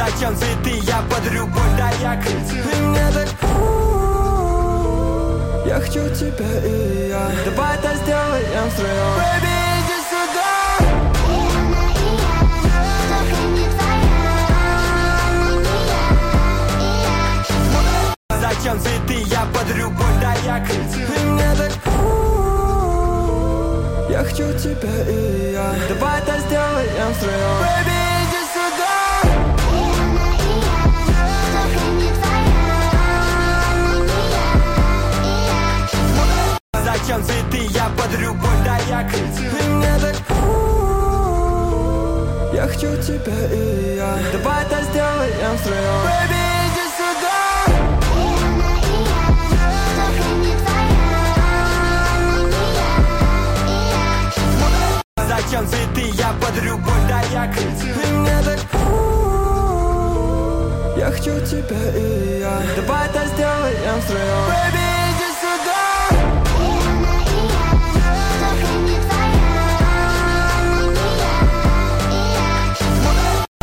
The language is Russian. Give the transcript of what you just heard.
Зачем цветы, я подарю боль, да я кричу. И мне так я хочу тебя и я. Давай это сделаем втроем. Baby, иди сюда. Зачем цветы, я подарю боль, да я кричу. И мне так я хочу тебя и я. Давай это сделаем втроем. Baby, иди сюда. Зачем цветы, я подарю боль, да я кричу. И мне так я хочу тебя и я. Давай это сделаем втроем. Baby, иди сюда. Зачем цветы, я подарю боль, да я кричу. И мне так я хочу тебя и я. Давай это сделаем втроем. Baby,